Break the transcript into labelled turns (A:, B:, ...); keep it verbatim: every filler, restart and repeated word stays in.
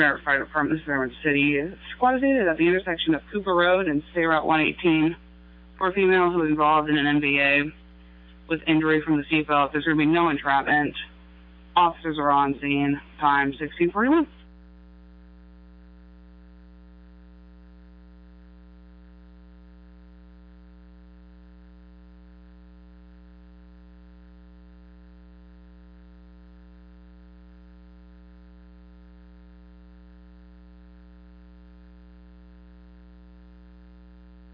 A: Fire Department, this is Fairmont City. Squad is needed at the intersection of Cooper Road and State Route one eighteen for a female who was involved in an N B A with injury from the seatbelt. There's going to be no entrapment. Officers are on scene. Time sixteen forty-one.